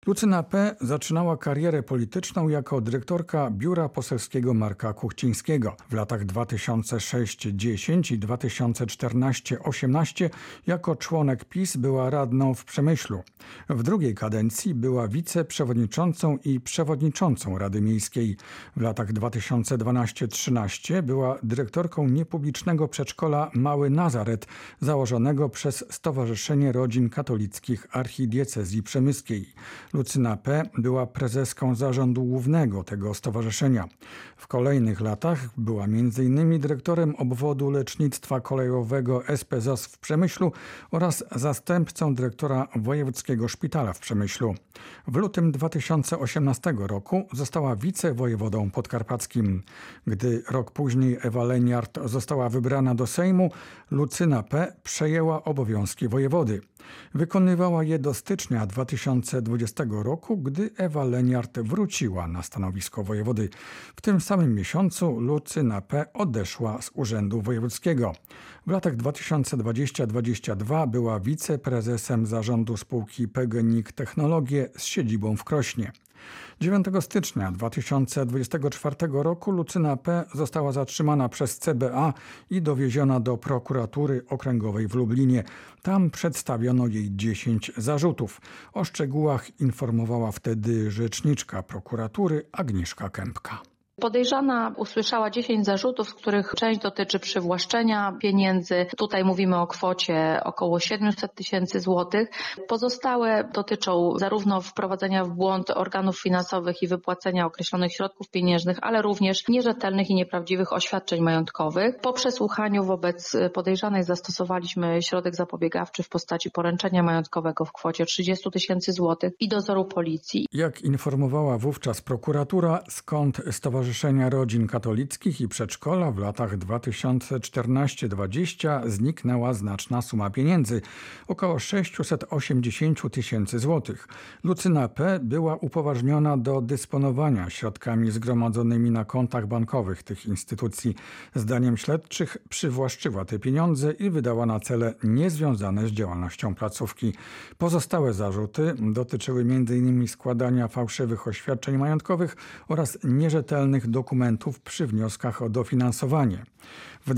Lucyna P. zaczynała karierę polityczną jako dyrektorka Biura Poselskiego Marka Kuchcińskiego. W latach 2006-10 i 2014-18 jako członek PiS była radną w Przemyślu. W drugiej kadencji była wiceprzewodniczącą i przewodniczącą Rady Miejskiej. W latach 2012-13 była dyrektorką niepublicznego przedszkola Mały Nazaret, założonego przez Stowarzyszenie Rodzin Katolickich Archidiecezji Przemyskiej. Lucyna P. była prezeską zarządu głównego tego stowarzyszenia. W kolejnych latach była m.in. dyrektorem obwodu lecznictwa kolejowego SPZOZ w Przemyślu oraz zastępcą dyrektora Wojewódzkiego Szpitala w Przemyślu. W lutym 2018 roku została wicewojewodą podkarpackim. Gdy rok później Ewa Leniart została wybrana do Sejmu, Lucyna P. przejęła obowiązki wojewody. Wykonywała je do stycznia 2020 roku, gdy Ewa Leniart wróciła na stanowisko wojewody. W tym samym miesiącu Lucyna P. odeszła z urzędu wojewódzkiego. W latach 2020-2022 była wiceprezesem zarządu spółki PGNiG Technologie z siedzibą w Krośnie. 9 stycznia 2024 roku Lucyna P. została zatrzymana przez CBA i dowieziona do prokuratury okręgowej w Lublinie. Tam przedstawiono jej 10 zarzutów. O szczegółach informowała wtedy rzeczniczka prokuratury Agnieszka Kępka. Podejrzana usłyszała 10 zarzutów, z których część dotyczy przywłaszczenia pieniędzy. Tutaj mówimy o kwocie około 700 000 złotych. Pozostałe dotyczą zarówno wprowadzenia w błąd organów finansowych i wypłacenia określonych środków pieniężnych, ale również nierzetelnych i nieprawdziwych oświadczeń majątkowych. Po przesłuchaniu wobec podejrzanej zastosowaliśmy środek zapobiegawczy w postaci poręczenia majątkowego w kwocie 30 000 złotych i dozoru policji. Jak informowała wówczas prokuratura, skąd Stowarzyszenia Rodzin Katolickich i Przedszkola w latach 2014-2020 zniknęła znaczna suma pieniędzy, około 680 000 złotych. Lucyna P. była upoważniona do dysponowania środkami zgromadzonymi na kontach bankowych tych instytucji. Zdaniem śledczych przywłaszczyła te pieniądze i wydała na cele niezwiązane z działalnością placówki. Pozostałe zarzuty dotyczyły m.in. składania fałszywych oświadczeń majątkowych oraz nierzetelnych dokumentów przy wnioskach o dofinansowanie. W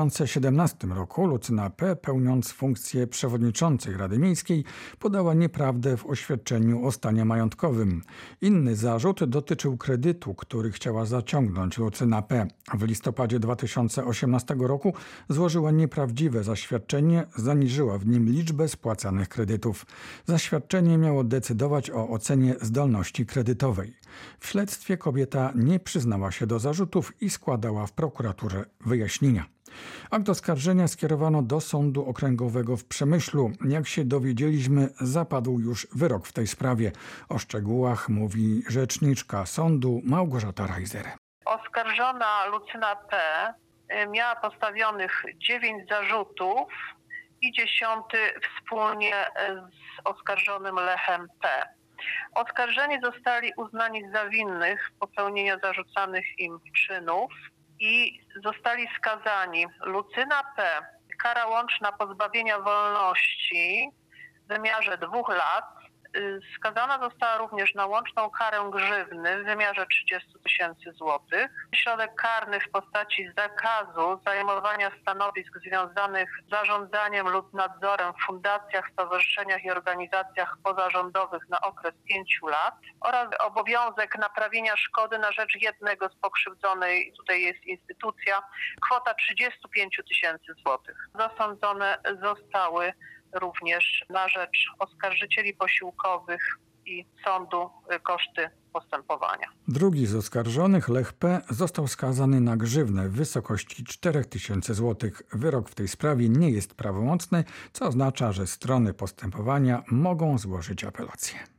2017 roku Lucyna P., pełniąc funkcję przewodniczącej Rady Miejskiej, podała nieprawdę w oświadczeniu o stanie majątkowym. Inny zarzut dotyczył kredytu, który chciała zaciągnąć Lucyna P. W listopadzie 2018 roku złożyła nieprawdziwe zaświadczenie, zaniżyła w nim liczbę spłacanych kredytów. Zaświadczenie miało decydować o ocenie zdolności kredytowej. W śledztwie kobieta nie przyznała się do zarzutów i składała w prokuraturze wyjaśnienia. Akt oskarżenia skierowano do Sądu Okręgowego w Przemyślu. Jak się dowiedzieliśmy, zapadł już wyrok w tej sprawie. O szczegółach mówi rzeczniczka sądu Małgorzata Rajzer. Oskarżona Lucyna P. miała postawionych 9 zarzutów i 10 wspólnie z oskarżonym Lechem P. Oskarżeni zostali uznani za winnych popełnienia zarzucanych im czynów i zostali skazani. Lucyna P. kara łączna pozbawienia wolności w wymiarze 2 lat. Skazana została również na łączną karę grzywny w wymiarze 30 000 złotych. Środek karny w postaci zakazu zajmowania stanowisk związanych z zarządzaniem lub nadzorem w fundacjach, stowarzyszeniach i organizacjach pozarządowych na okres 5 lat oraz obowiązek naprawienia szkody na rzecz jednego z pokrzywdzonej, tutaj jest instytucja, kwota 35 000 złotych. Zasądzone zostały również na rzecz oskarżycieli posiłkowych i sądu koszty postępowania. Drugi z oskarżonych, Lech P., został skazany na grzywnę w wysokości 4 000 złotych. Wyrok w tej sprawie nie jest prawomocny, co oznacza, że strony postępowania mogą złożyć apelację.